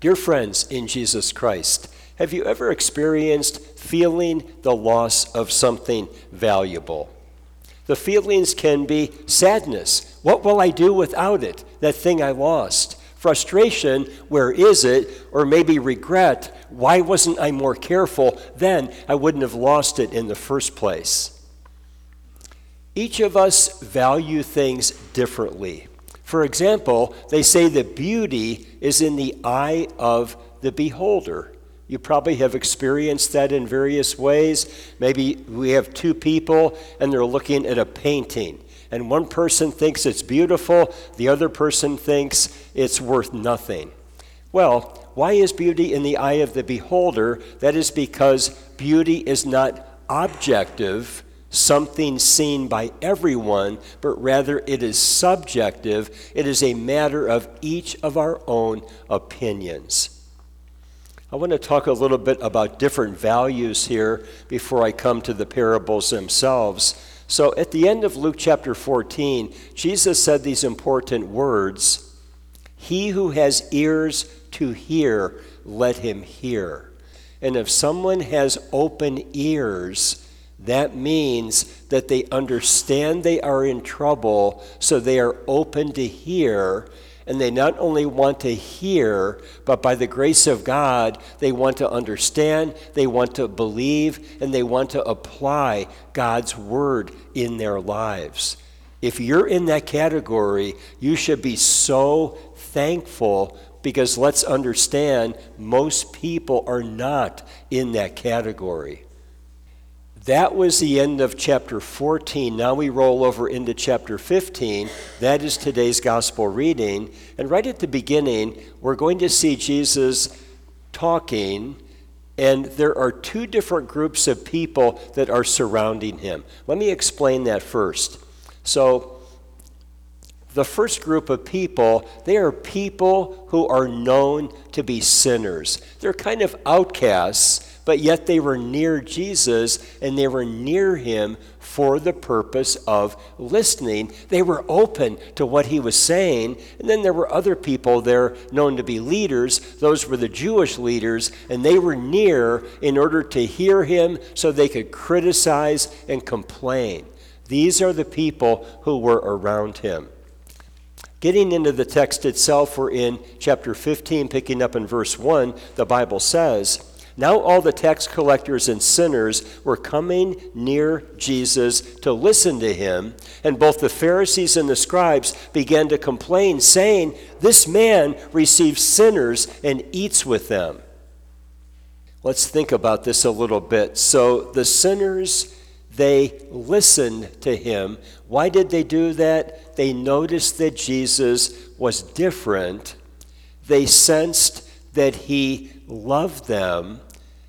Dear friends in Jesus Christ, have you ever experienced feeling the loss of something valuable? The feelings can be sadness. What will I do without it? That thing I lost. Frustration, where is it? Or maybe regret, why wasn't I more careful? Then I wouldn't have lost it in the first place. Each of us value things differently. For example, they say that beauty is in the eye of the beholder. You probably have experienced that in various ways. Maybe we have two people and they're looking at a painting. And one person thinks it's beautiful, the other person thinks it's worth nothing. Well, why is beauty in the eye of the beholder? That is because beauty is not objective, something seen by everyone, but rather it is subjective. It is a matter of each of our own opinions. I want to talk a little bit about different values here before I come to the parables themselves. So at the end of Luke chapter 14, Jesus said these important words, "He who has ears to hear, let him hear." And if someone has open ears, that means that they understand they are in trouble, so they are open to hear, and they not only want to hear, but by the grace of God, they want to understand, they want to believe, and they want to apply God's word in their lives. If you're in that category, you should be so thankful, because let's understand, most people are not in that category. That was the end of chapter 14. Now we roll over into chapter 15. That is today's gospel reading. And right at the beginning, we're going to see Jesus talking, and there are two different groups of people that are surrounding him. Let me explain that first. So, the first group of people, they are people who are known to be sinners. They're kind of outcasts, but yet they were near Jesus, and they were near him for the purpose of listening. They were open to what he was saying. And then there were other people there known to be leaders. Those were the Jewish leaders, and they were near in order to hear him so they could criticize and complain. These are the people who were around him. Getting into the text itself, we're in chapter 15, picking up in verse 1, the Bible says, "Now all the tax collectors and sinners were coming near Jesus to listen to him, and both the Pharisees and the scribes began to complain, saying, 'This man receives sinners and eats with them.'" Let's think about this a little bit. So the sinners, they listened to him. Why did they do that? They noticed that Jesus was different. They sensed that he loved them.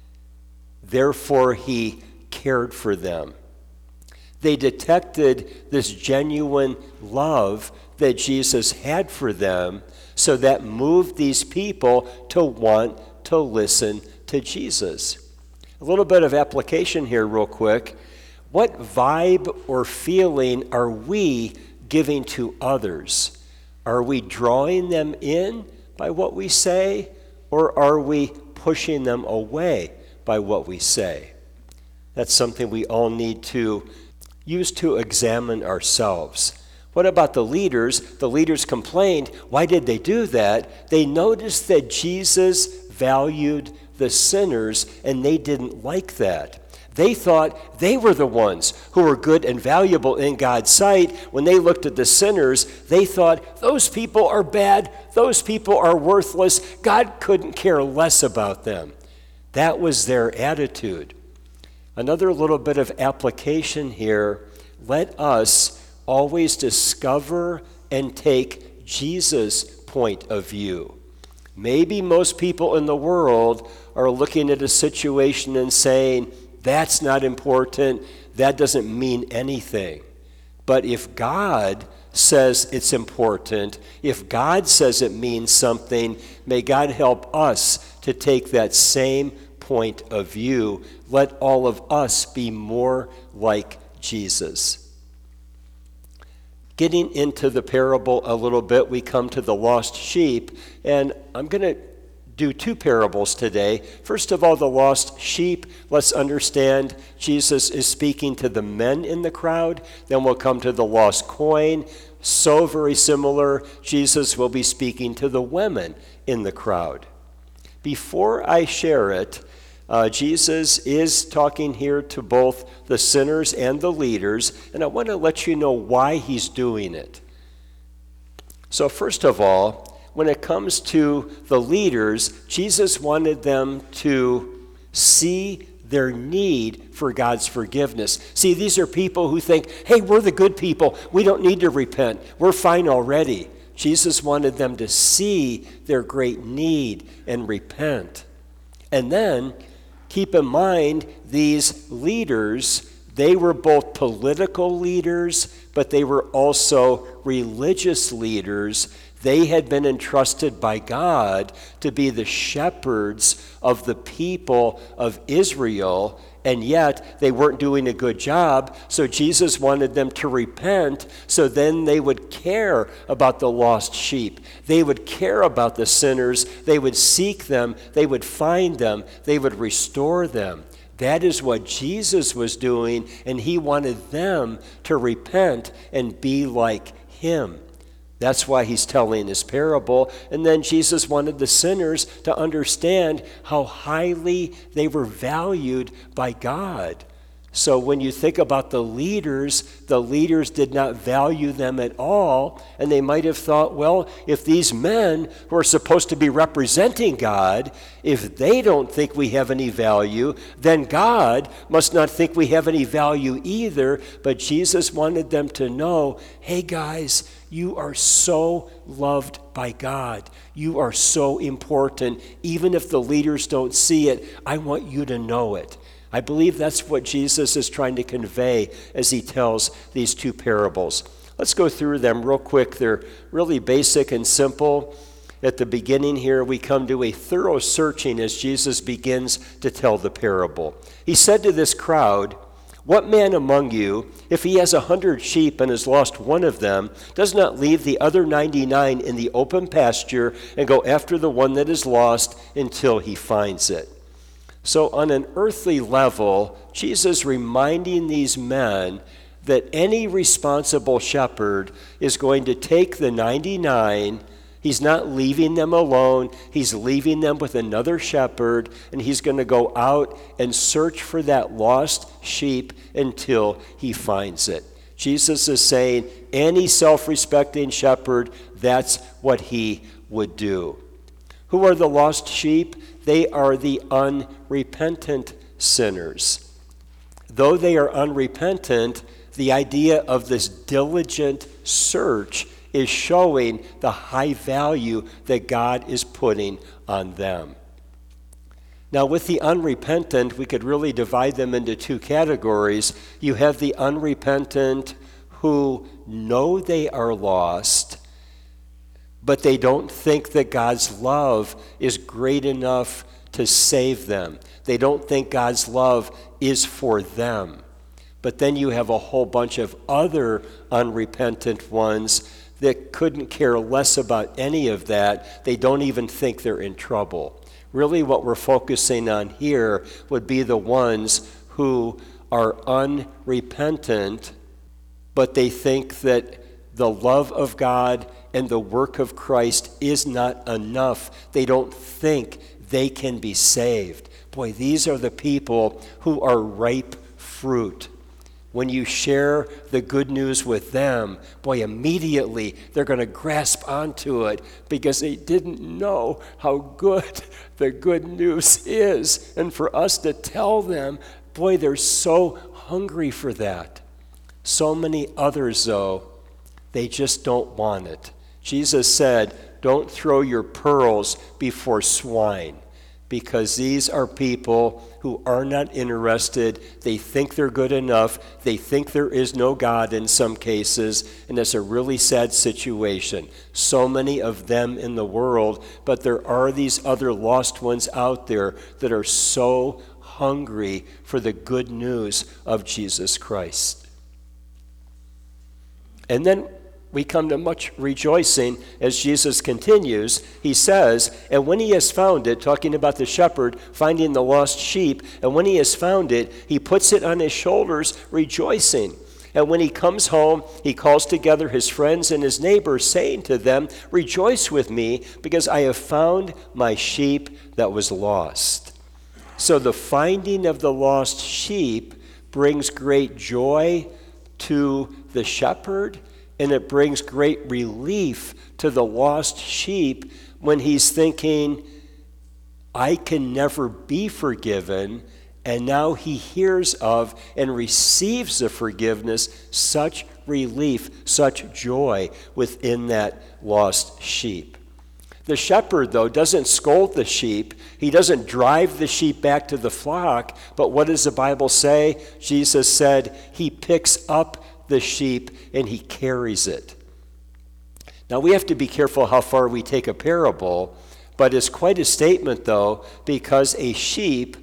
Therefore, he cared for them. They detected this genuine love that Jesus had for them, so that moved these people to want to listen to Jesus. A little bit of application here real quick. What vibe or feeling are we giving to others? Are we drawing them in by what we say, or are we pushing them away by what we say? That's something we all need to use to examine ourselves. What about the leaders? The leaders complained. Why did they do that? They noticed that Jesus valued the sinners, and they didn't like that. They thought they were the ones who were good and valuable in God's sight. When they looked at the sinners, they thought, those people are bad, those people are worthless, God couldn't care less about them. That was their attitude. Another little bit of application here, let us always discover and take Jesus' point of view. Maybe most people in the world are looking at a situation and saying, that's not important, that doesn't mean anything. But if God says it's important, if God says it means something, may God help us to take that same point of view. Let all of us be more like Jesus. Getting into the parable a little bit, we come to the lost sheep, and I'm going to do two parables today. First of all, the lost sheep. Let's understand Jesus is speaking to the men in the crowd. Then we'll come to the lost coin. So very similar, Jesus will be speaking to the women in the crowd. Before I share it, Jesus is talking here to both the sinners and the leaders, and I want to let you know why he's doing it. So first of all, when it comes to the leaders, Jesus wanted them to see their need for God's forgiveness. See, these are people who think, hey, we're the good people. We don't need to repent. We're fine already. Jesus wanted them to see their great need and repent. And then, keep in mind, these leaders, they were both political leaders, but they were also religious leaders. They had been entrusted by God to be the shepherds of the people of Israel, and yet they weren't doing a good job, so Jesus wanted them to repent, so then they would care about the lost sheep. They would care about the sinners. They would seek them. They would find them. They would restore them. That is what Jesus was doing, and he wanted them to repent and be like him. That's why he's telling this parable. And then Jesus wanted the sinners to understand how highly they were valued by God. So when you think about the leaders did not value them at all. And they might have thought, well, if these men who are supposed to be representing God, if they don't think we have any value, then God must not think we have any value either. But Jesus wanted them to know, hey guys, you are so loved by God. You are so important. Even if the leaders don't see it, I want you to know it. I believe that's what Jesus is trying to convey as he tells these two parables. Let's go through them real quick. They're really basic and simple. At the beginning here, we come to a thorough searching as Jesus begins to tell the parable. He said to this crowd, "What man among you, if he has 100 sheep and has lost one of them, does not leave the other 99 in the open pasture and go after the one that is lost until he finds it?" So on an earthly level, Jesus reminding these men that any responsible shepherd is going to take the 99. He's not leaving them alone. He's leaving them with another shepherd, and he's going to go out and search for that lost sheep until he finds it. Jesus is saying any self-respecting shepherd, that's what he would do. Who are the lost sheep? They are the unrepentant sinners. Though they are unrepentant, the idea of this diligent search is showing the high value that God is putting on them. Now, with the unrepentant, we could really divide them into two categories. You have the unrepentant who know they are lost, but they don't think that God's love is great enough to save them. They don't think God's love is for them. But then you have a whole bunch of other unrepentant ones that couldn't care less about any of that. They don't even think they're in trouble. Really what we're focusing on here would be the ones who are unrepentant, but they think that the love of God and the work of Christ is not enough. They don't think they can be saved. Boy, these are the people who are ripe fruit. When you share the good news with them, boy, immediately they're going to grasp onto it because they didn't know how good the good news is. And for us to tell them, boy, they're so hungry for that. So many others, though, they just don't want it. Jesus said, don't throw your pearls before swine, because these are people who are not interested. They think they're good enough. They think there is no God in some cases, and it's a really sad situation. So many of them in the world, but there are these other lost ones out there that are so hungry for the good news of Jesus Christ. And then we come to much rejoicing as Jesus continues. He says, and when he has found it, talking about the shepherd finding the lost sheep, and when he has found it, he puts it on his shoulders, rejoicing. And when he comes home, he calls together his friends and his neighbors, saying to them, rejoice with me, because I have found my sheep that was lost. So the finding of the lost sheep brings great joy to the shepherd, and it brings great relief to the lost sheep when he's thinking, I can never be forgiven, and now he hears of and receives the forgiveness, such relief, such joy within that lost sheep. The shepherd, though, doesn't scold the sheep. He doesn't drive the sheep back to the flock, but what does the Bible say? Jesus said he picks up the sheep and he carries it. Now we have to be careful how far we take a parable, but it's quite a statement, though, because a sheep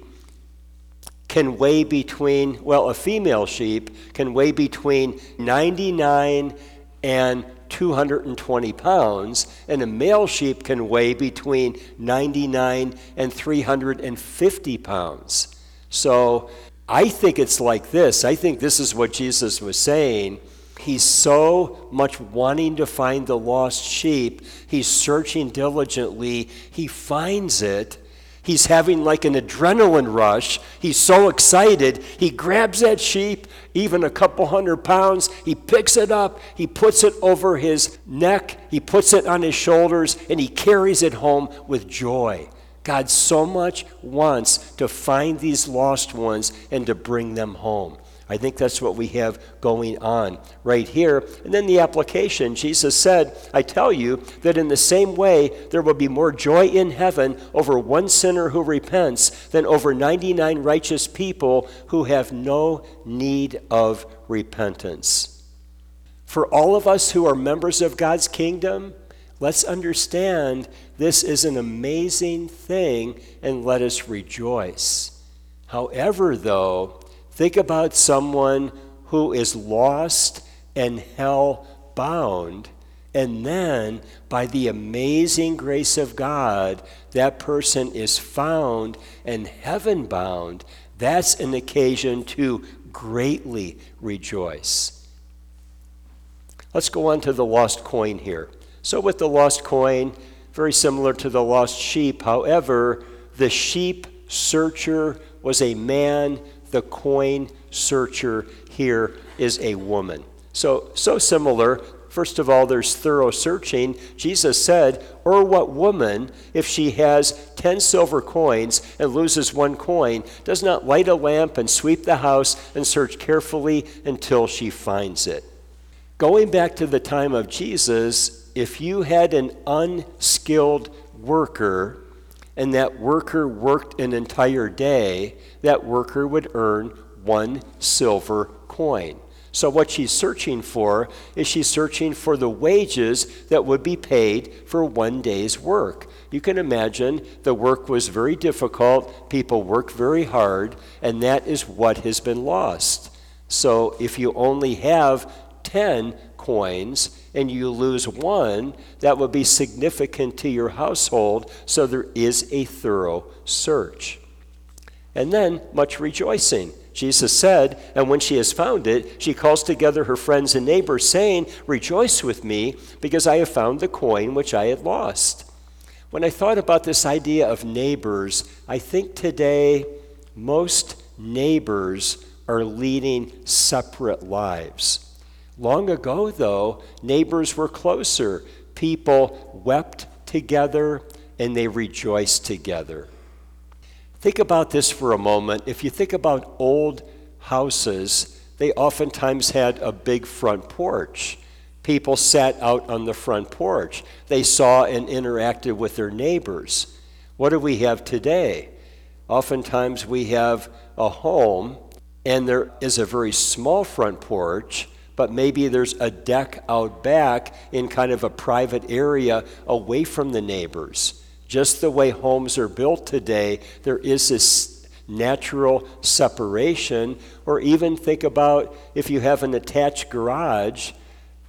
can weigh between, a female sheep can weigh between 99 and 220 pounds, and a male sheep can weigh between 99 and 350 pounds. So I think it's like this. I think this is what Jesus was saying. He's so much wanting to find the lost sheep. He's searching diligently. He finds it. He's having like an adrenaline rush. He's so excited. He grabs that sheep, even a couple 100 pounds. He picks it up. He puts it over his neck. He puts it on his shoulders, and he carries it home with joy. God so much wants to find these lost ones and to bring them home. I think that's what we have going on right here. And then the application, Jesus said, I tell you that in the same way there will be more joy in heaven over one sinner who repents than over 99 righteous people who have no need of repentance. For all of us who are members of God's kingdom, let's understand this is an amazing thing and let us rejoice. However, though, think about someone who is lost and hell-bound, and then by the amazing grace of God, that person is found and heaven-bound. That's an occasion to greatly rejoice. Let's go on to the lost coin here. So with the lost coin, very similar to the lost sheep. However, the sheep searcher was a man. The coin searcher here is a woman. So similar. First of all, there's thorough searching. Jesus said, or what woman, if she has 10 silver coins and loses one coin, does not light a lamp and sweep the house and search carefully until she finds it? Going back to the time of Jesus, if you had an unskilled worker and that worker worked an entire day, that worker would earn 1 silver coin. So what she's searching for is she's searching for the wages that would be paid for 1 day's work. You can imagine the work was very difficult, people worked very hard, and that is what has been lost. So if you only have 10 coins and you lose 1, that would be significant to your household, so there is a thorough search. And then much rejoicing. Jesus said, and when she has found it, she calls together her friends and neighbors, saying, rejoice with me, because I have found the coin which I had lost. When I thought about this idea of neighbors, I think today most neighbors are leading separate lives. Long ago, though, neighbors were closer. People wept together and they rejoiced together. Think about this for a moment. If you think about old houses, they oftentimes had a big front porch. People sat out on the front porch. They saw and interacted with their neighbors. What do we have today? Oftentimes we have a home and there is a very small front porch, but maybe there's a deck out back in kind of a private area away from the neighbors. Just the way homes are built today, there is this natural separation. Or even think about if you have an attached garage,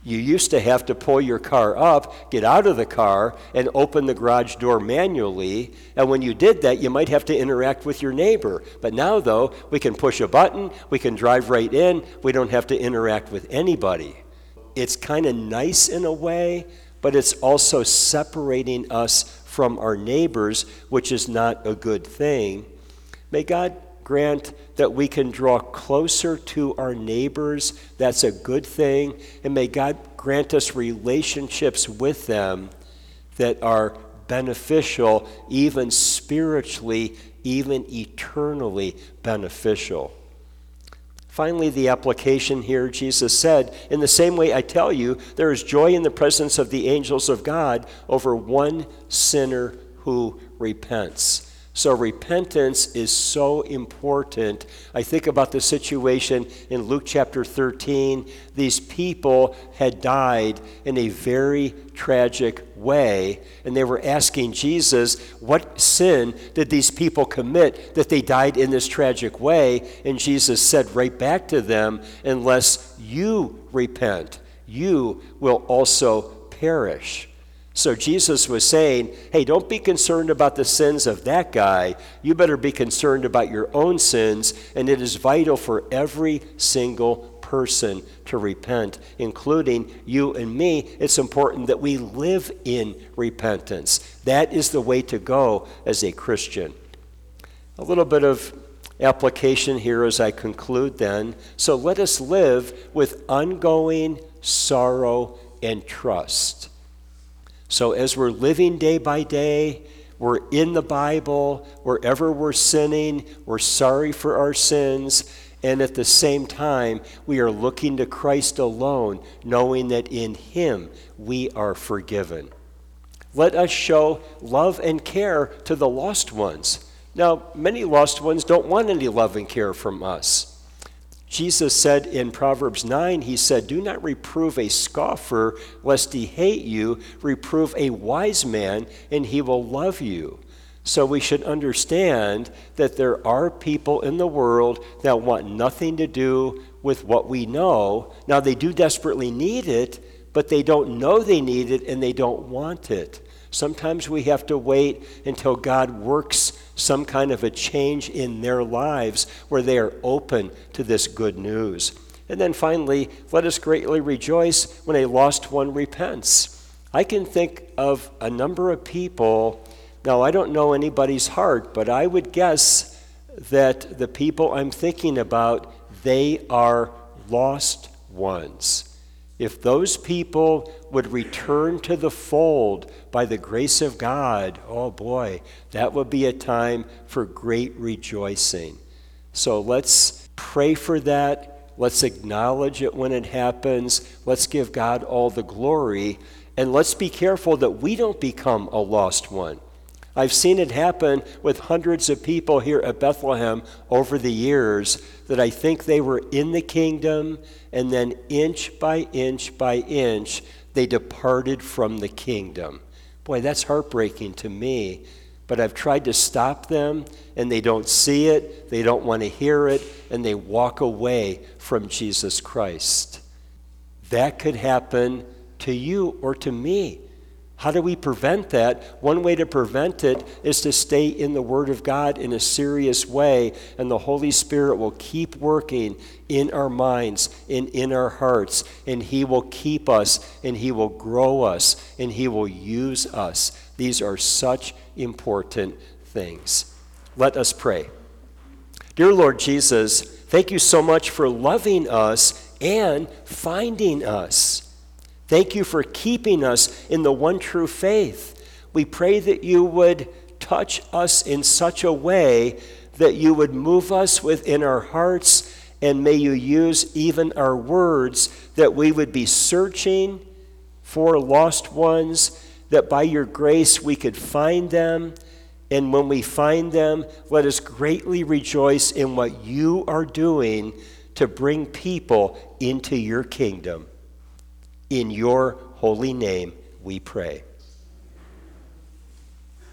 You used to have to pull your car up, get out of the car, and open the garage door manually. And when you did that, you might have to interact with your neighbor. But now, though, we can push a button, we can drive right in, we don't have to interact with anybody. It's kind of nice in a way, but it's also separating us from our neighbors, which is not a good thing. May God grant that we can draw closer to our neighbors. That's a good thing. And may God grant us relationships with them that are beneficial, even spiritually, even eternally beneficial. Finally, the application here, Jesus said, in the same way I tell you, there is joy in the presence of the angels of God over one sinner who repents. So repentance is so important. I think about the situation in Luke chapter 13. These people had died in a very tragic way, and they were asking Jesus, what sin did these people commit that they died in this tragic way? And Jesus said right back to them, unless you repent, you will also perish. So Jesus was saying, hey, don't be concerned about the sins of that guy. You better be concerned about your own sins, and it is vital for every single person to repent, including you and me. It's important that we live in repentance. That is the way to go as a Christian. A little bit of application here as I conclude then. So let us live with ongoing sorrow and trust. So as we're living day by day, we're in the Bible, wherever we're sinning, we're sorry for our sins, and at the same time, we are looking to Christ alone, knowing that in Him we are forgiven. Let us show love and care to the lost ones. Now, many lost ones don't want any love and care from us. Jesus said in Proverbs 9, he said, do not reprove a scoffer lest he hate you. Reprove a wise man and he will love you. So we should understand that there are people in the world that want nothing to do with what we know. Now they do desperately need it, but they don't know they need it and they don't want it. Sometimes we have to wait until God works some kind of a change in their lives where they are open to this good news. And then finally, let us greatly rejoice when a lost one repents. I can think of a number of people, now I don't know anybody's heart, but I would guess that the people I'm thinking about, they are lost ones. If those people would return to the fold by the grace of God, oh boy, that would be a time for great rejoicing. So let's pray for that. Let's acknowledge it when it happens. Let's give God all the glory. And let's be careful that we don't become a lost one. I've seen it happen with hundreds of people here at Bethlehem over the years that I think they were in the kingdom, and then inch by inch by inch, they departed from the kingdom. Boy, that's heartbreaking to me. But I've tried to stop them, and they don't see it, they don't want to hear it, and they walk away from Jesus Christ. That could happen to you or to me. How do we prevent that? One way to prevent it is to stay in the Word of God in a serious way, and the Holy Spirit will keep working in our minds and in our hearts, and He will keep us, and He will grow us, and He will use us. These are such important things. Let us pray. Dear Lord Jesus, thank you so much for loving us and finding us. Thank you for keeping us in the one true faith. We pray that you would touch us in such a way that you would move us within our hearts, and may you use even our words, that we would be searching for lost ones, that by your grace we could find them. And when we find them, let us greatly rejoice in what you are doing to bring people into your kingdom. In your holy name we pray.